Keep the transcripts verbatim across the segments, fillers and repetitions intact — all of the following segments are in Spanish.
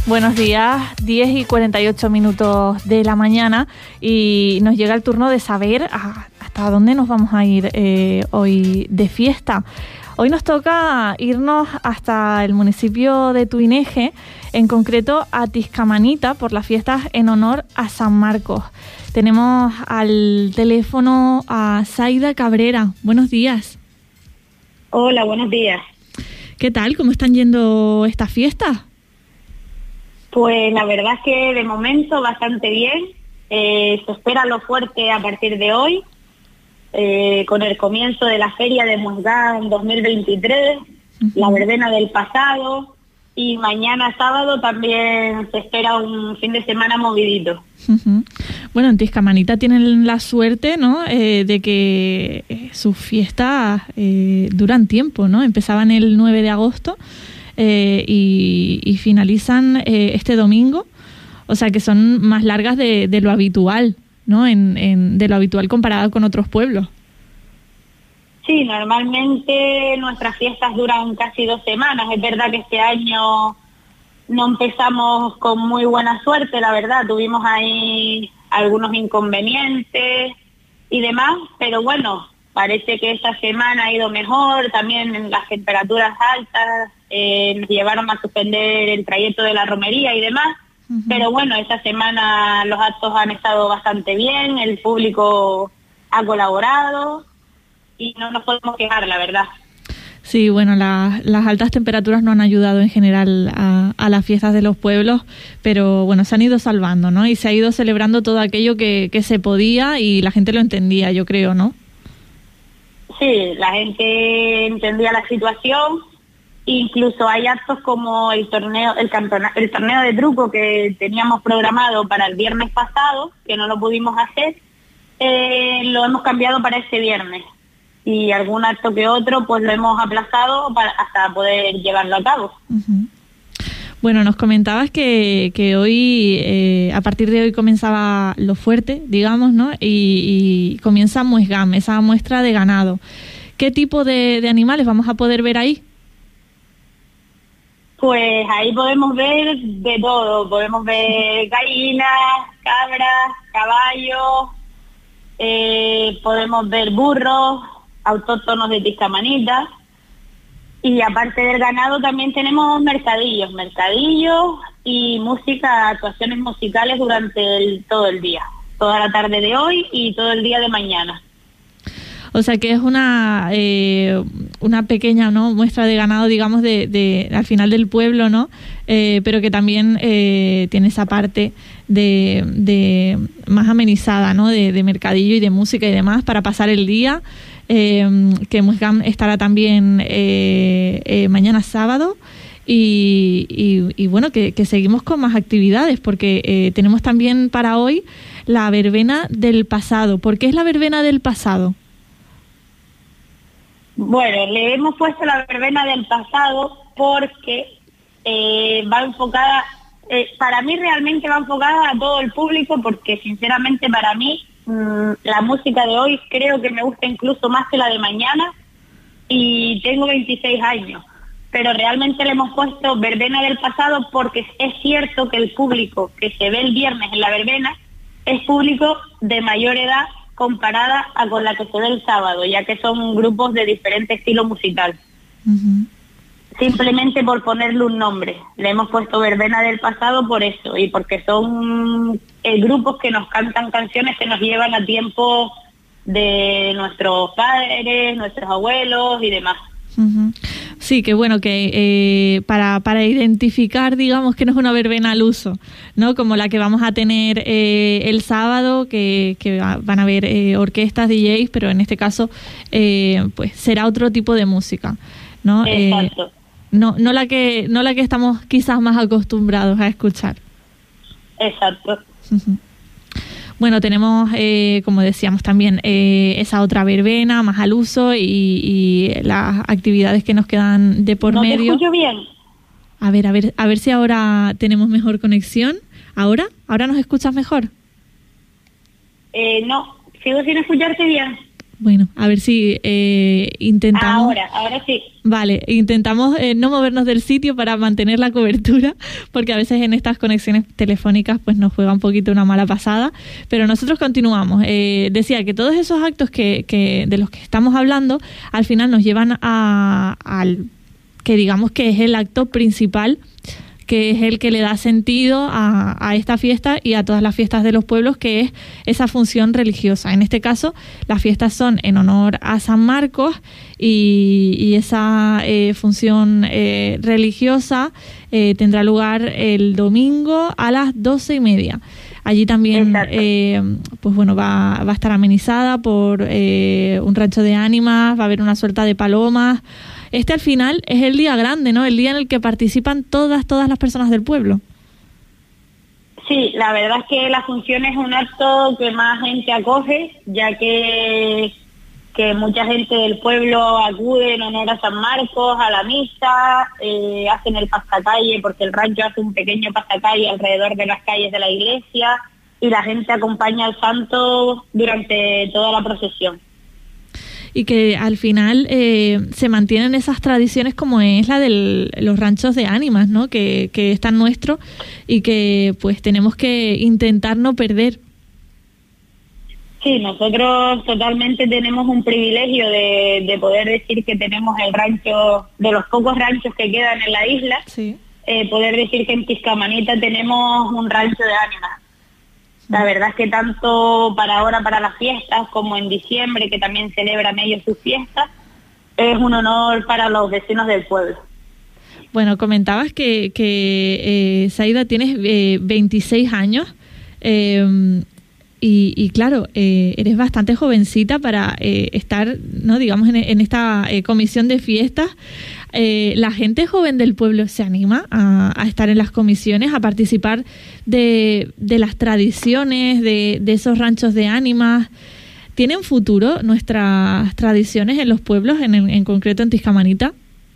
Buenos días, diez y cuarenta y ocho minutos de la mañana y nos llega el turno de saber hasta dónde nos vamos a ir eh, hoy de fiesta. Hoy nos toca irnos hasta el municipio de Tuineje, en concreto a Tizcamanita, por las fiestas en honor a San Marcos. Tenemos al teléfono a Zaida Cabrera. Buenos días. Hola, buenos días. ¿Qué tal? ¿Cómo están yendo estas fiestas? Pues la verdad es que de momento bastante bien. Eh, se espera lo fuerte a partir de hoy, eh, con el comienzo de la Feria de Musgán dos mil veintitrés, uh-huh. La verbena del pasado, y mañana sábado también se espera un fin de semana movidito. Uh-huh. Bueno, en Tizcamanita tienen la suerte, ¿no?, eh, de que eh, sus fiestas eh, duran tiempo, ¿no? Empezaban el nueve de agosto eh, y, y finalizan eh, este domingo, o sea que son más largas de, de lo habitual, ¿no? En, en, de lo habitual comparado con otros pueblos. Sí, normalmente nuestras fiestas duran casi dos semanas. Es verdad que este año no empezamos con muy buena suerte, la verdad. Tuvimos ahí algunos inconvenientes y demás, pero bueno, parece que esta semana ha ido mejor. También las temperaturas altas eh, nos llevaron a suspender el trayecto de la romería y demás. Uh-huh. Pero bueno, esta semana los actos han estado bastante bien, el público ha colaborado y no nos podemos quejar, la verdad. Sí, bueno, la, las altas temperaturas no han ayudado en general a, a las fiestas de los pueblos, pero bueno, se han ido salvando, ¿no? Y se ha ido celebrando todo aquello que, que se podía y la gente lo entendía, yo creo, ¿no? Sí, la gente entendía la situación. Incluso hay actos como el torneo, el campeona, el torneo de truco que teníamos programado para el viernes pasado, que no lo pudimos hacer, eh, lo hemos cambiado para este viernes. Y algún acto que otro pues lo hemos aplazado para, hasta poder llevarlo a cabo. Uh-huh. Bueno, nos comentabas que, que hoy, eh, a partir de hoy comenzaba lo fuerte, digamos, ¿no? Y, y comienza Muesgam, esa muestra de ganado. ¿Qué tipo de, de animales vamos a poder ver ahí? Pues ahí podemos ver de todo. Podemos ver gallinas, cabras, caballos, eh, podemos ver burros autóctonos de Tizcamanita, y aparte del ganado también tenemos mercadillos, mercadillos y música, actuaciones musicales durante el, todo el día, toda la tarde de hoy y todo el día de mañana. O sea que es una eh, una pequeña, ¿no?, muestra de ganado, digamos, de, de al final del pueblo, ¿no? Eh, pero que también eh, tiene esa parte de, de más amenizada, ¿no?, de, de mercadillo y de música y demás para pasar el día. Eh, que Muesgam estará también eh, eh, mañana sábado y, y, y bueno, que, que seguimos con más actividades porque eh, tenemos también para hoy la verbena del pasado. ¿Por qué es la verbena del pasado? Bueno, le hemos puesto la verbena del pasado porque eh, va enfocada, eh, para mí realmente va enfocada a todo el público, porque sinceramente para mí mmm, la música de hoy creo que me gusta incluso más que la de mañana, y tengo veintiséis años, pero realmente le hemos puesto verbena del pasado porque es cierto que el público que se ve el viernes en la verbena es público de mayor edad comparada a con la que se ve el sábado, ya que son grupos de diferente estilo musical. Uh-huh. Simplemente por ponerle un nombre. Le hemos puesto verbena del pasado por eso, y porque son eh, grupos que nos cantan canciones que nos llevan a tiempo de nuestros padres, nuestros abuelos y demás. Uh-huh. Sí, que bueno, que eh, para, para identificar, digamos, que no es una verbena al uso, ¿no? Como la que vamos a tener eh, el sábado, que, que van a haber eh, orquestas, D Js, pero en este caso eh, pues será otro tipo de música, ¿no? Exacto. Eh, no, no la que, no la que estamos quizás más acostumbrados a escuchar. Exacto. Uh-huh. Bueno, tenemos, eh, como decíamos también, eh, esa otra verbena más al uso y, y las actividades que nos quedan de por ¿No medio. ¿No te escucho bien? A ver, a ver, a ver si ahora tenemos mejor conexión. ¿Ahora? ¿Ahora nos escuchas mejor? Eh, no, sigo sin escucharte bien. Bueno, a ver si eh, intentamos... Ahora, ahora sí. Vale, intentamos eh, no movernos del sitio para mantener la cobertura, porque a veces en estas conexiones telefónicas pues nos juega un poquito una mala pasada, pero nosotros continuamos. Eh, decía que todos esos actos que, que de los que estamos hablando, al final nos llevan a, al que digamos que es el acto principal, que es el que le da sentido a, a esta fiesta y a todas las fiestas de los pueblos, que es esa función religiosa. En este caso, las fiestas son en honor a San Marcos y, y esa eh, función eh, religiosa eh, tendrá lugar el domingo a las doce y media. Allí también, eh, pues bueno, va, va a estar amenizada por eh, un rancho de ánimas, va a haber una suelta de palomas. Este al final es el día grande, ¿no? El día en el que participan todas, todas las personas del pueblo. Sí, la verdad es que la función es un acto que más gente acoge, ya que, que mucha gente del pueblo acude en honor a San Marcos, a la misa, eh, hacen el pasacalle, porque el rancho hace un pequeño pasacalle alrededor de las calles de la iglesia, y la gente acompaña al santo durante toda la procesión. Y que al final eh, se mantienen esas tradiciones como es la de los ranchos de ánimas, ¿no? Que, que es tan nuestro y que pues tenemos que intentar no perder. Sí, nosotros totalmente tenemos un privilegio de, de poder decir que tenemos el rancho, de los pocos ranchos que quedan en la isla, sí. eh, poder decir que en Tiscamanita tenemos un rancho de ánimas. La verdad es que tanto para ahora, para las fiestas, como en diciembre, que también celebran ellos sus fiestas, es un honor para los vecinos del pueblo. Bueno, comentabas que, que eh, Saida, tienes eh, veintiséis años eh, y, y claro, eh, eres bastante jovencita para eh, estar, no digamos, en, en esta eh, comisión de fiestas. Eh, la gente joven del pueblo se anima a, a estar en las comisiones, a participar de, de las tradiciones, de, de esos ranchos de ánimas. ¿Tienen futuro nuestras tradiciones en los pueblos, en, en concreto en Tiscamanita?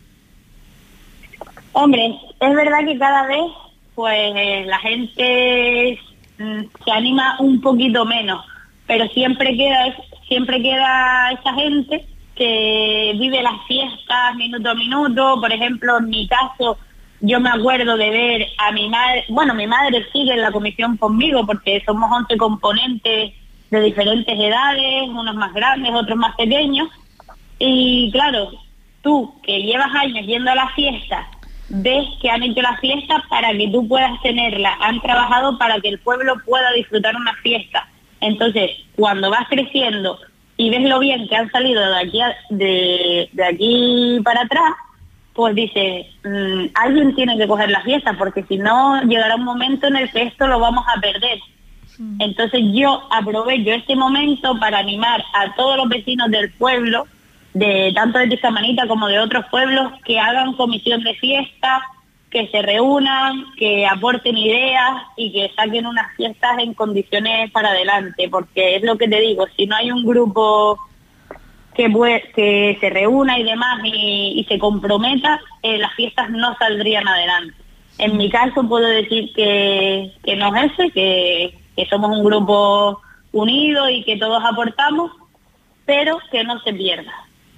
Hombre, es verdad que cada vez pues eh, la gente mm, se anima un poquito menos, pero siempre queda, siempre queda esa gente que vive las fiestas minuto a minuto. Por ejemplo, en mi caso, yo me acuerdo de ver a mi madre, bueno, mi madre sigue en la comisión conmigo porque somos once componentes de diferentes edades, unos más grandes, otros más pequeños, y claro, tú que llevas años yendo a las fiestas, ves que han hecho las fiestas para que tú puedas tenerlas, han trabajado para que el pueblo pueda disfrutar una fiesta. Entonces, cuando vas creciendo y ves lo bien que han salido de aquí, a, de, de aquí para atrás, pues dices, mmm, alguien tiene que coger la fiesta, porque si no llegará un momento en el que esto lo vamos a perder. Mm. Entonces yo aprovecho este momento para animar a todos los vecinos del pueblo, de tanto de Tiscamanita como de otros pueblos, que hagan comisión de fiesta, que se reúnan, que aporten ideas y que saquen unas fiestas en condiciones para adelante, porque es lo que te digo, si no hay un grupo que puede, que se reúna y demás y, y se comprometa, eh, las fiestas no saldrían adelante. En mi caso puedo decir que, que no es ese, que, que somos un grupo unido y que todos aportamos, pero que no se pierda.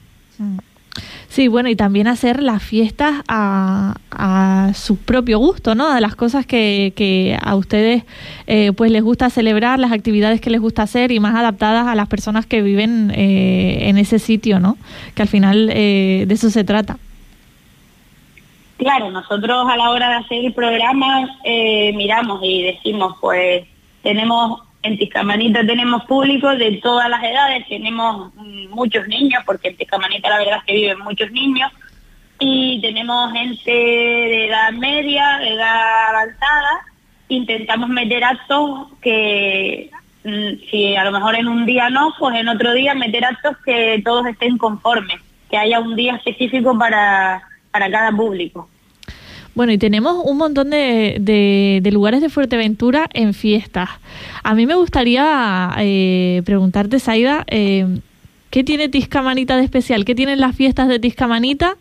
Sí, bueno, y también hacer las fiestas a, a su propio gusto, ¿no? A las cosas que, que a ustedes eh, pues les gusta celebrar, las actividades que les gusta hacer y más adaptadas a las personas que viven eh, en ese sitio, ¿no? Que al final eh, de eso se trata. Claro, nosotros a la hora de hacer el programa eh, miramos y decimos, pues tenemos... En Tiscamanita tenemos público de todas las edades, tenemos muchos niños, porque en Tiscamanita la verdad es que viven muchos niños, y tenemos gente de edad media, de edad avanzada. Intentamos meter actos que, si a lo mejor en un día no, pues en otro día meter actos que todos estén conformes, que haya un día específico para, para cada público. Bueno, y tenemos un montón de, de, de lugares de Fuerteventura en fiestas. A mí me gustaría eh, preguntarte, Saida, eh, ¿qué tiene Tiscamanita de especial? ¿Qué tienen las fiestas de Tiscamanita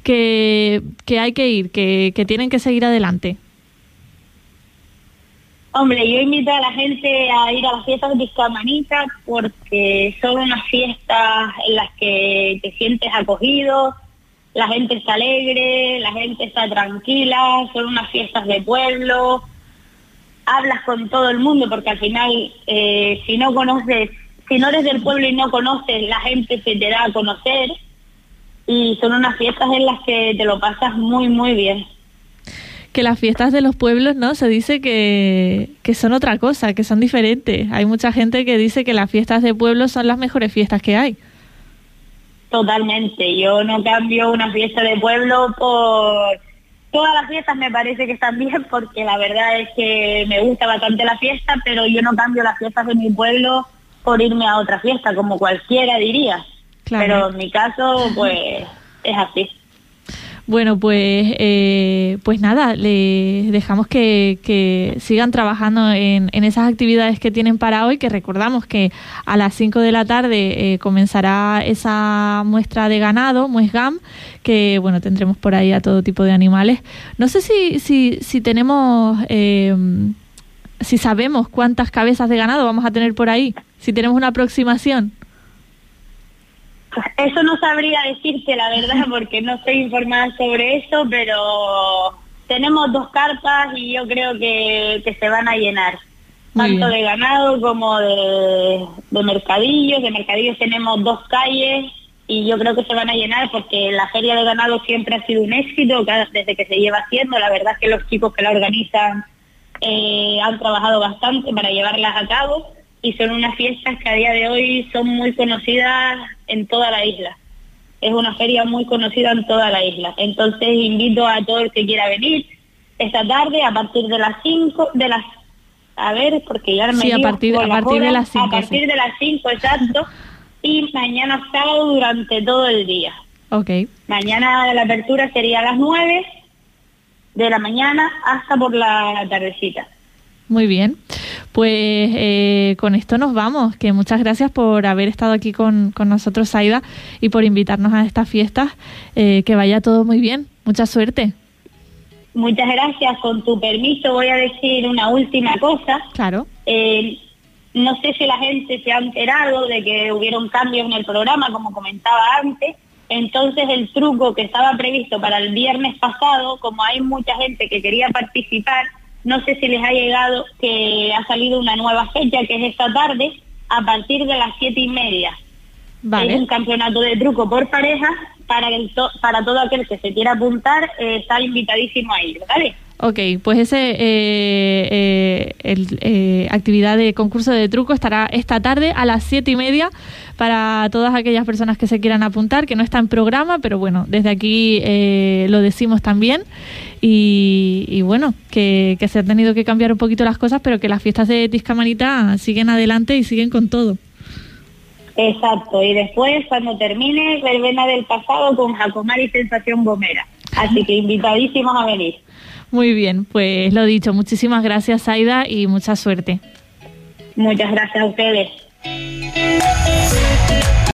que, que hay que ir, que, que tienen que seguir adelante? Hombre, yo invito a la gente a ir a las fiestas de Tiscamanita porque son unas fiestas en las que te sientes acogido, la gente está alegre, la gente está tranquila, son unas fiestas de pueblo, hablas con todo el mundo porque al final eh, si no conoces, si no eres del pueblo y no conoces, la gente se te da a conocer y son unas fiestas en las que te lo pasas muy muy bien. Que las fiestas de los pueblos, ¿no? Se dice que, que son otra cosa, que son diferentes. Hay mucha gente que dice que las fiestas de pueblo son las mejores fiestas que hay. Totalmente, yo no cambio una fiesta de pueblo por... Todas las fiestas me parece que están bien porque la verdad es que me gusta bastante la fiesta, pero yo no cambio las fiestas de mi pueblo por irme a otra fiesta, como cualquiera diría. Claro. Pero en mi caso, pues, es así. Bueno, pues eh, pues nada, les dejamos que, que sigan trabajando en, en esas actividades que tienen para hoy, que recordamos que a las cinco de la tarde eh, comenzará esa muestra de ganado, Muesgam, que bueno, tendremos por ahí a todo tipo de animales. No sé si, si, si tenemos, eh, si sabemos cuántas cabezas de ganado vamos a tener por ahí, si tenemos una aproximación. Eso no sabría decirte la verdad porque no estoy informada sobre eso, pero tenemos dos carpas y yo creo que, que se van a llenar, Muy tanto bien. de ganado como de, de mercadillos. De mercadillos tenemos dos calles y yo creo que se van a llenar porque la feria de ganado siempre ha sido un éxito desde que se lleva haciendo. La verdad es que los chicos que la organizan eh, han trabajado bastante para llevarlas a cabo. Y son unas fiestas que a día de hoy son muy conocidas en toda la isla. Es una feria muy conocida en toda la isla. Entonces invito a todo el que quiera venir esta tarde a partir de las cinco, de las... A ver, porque ya me Sí, a partir, a partir horas, de las cinco. A partir sí. de las cinco, exacto. Y mañana sábado durante todo el día. Ok. Mañana la apertura sería a las nueve de la mañana hasta por la tardecita. Muy bien, pues eh, con esto nos vamos, que muchas gracias por haber estado aquí con, con nosotros, Aida, y por invitarnos a estas fiestas, eh, que vaya todo muy bien, mucha suerte. Muchas gracias, con tu permiso voy a decir una última cosa. Claro. Eh, no sé si la gente se ha enterado de que hubieron cambios en el programa, como comentaba antes, entonces el truco que estaba previsto para el viernes pasado, como hay mucha gente que quería participar, no sé si les ha llegado que ha salido una nueva fecha, que es esta tarde, a partir de las siete y media. Vale. Es un campeonato de truco por pareja, para el to para todo aquel que se quiera apuntar, eh, está invitadísimo a ir, ¿vale? Ok, pues ese eh, eh, el, eh, actividad de concurso de truco estará esta tarde a las siete y media para todas aquellas personas que se quieran apuntar, que no está en programa, pero bueno, desde aquí eh, lo decimos también. Y, y bueno, que, que se han tenido que cambiar un poquito las cosas, pero que las fiestas de Tiscamanita siguen adelante y siguen con todo. Exacto, y después cuando termine, verbena del pasado con Jacomar y Sensación Gomera. Así que invitadísimos a venir. Muy bien, pues lo dicho, muchísimas gracias, Aida, y mucha suerte. Muchas gracias a ustedes.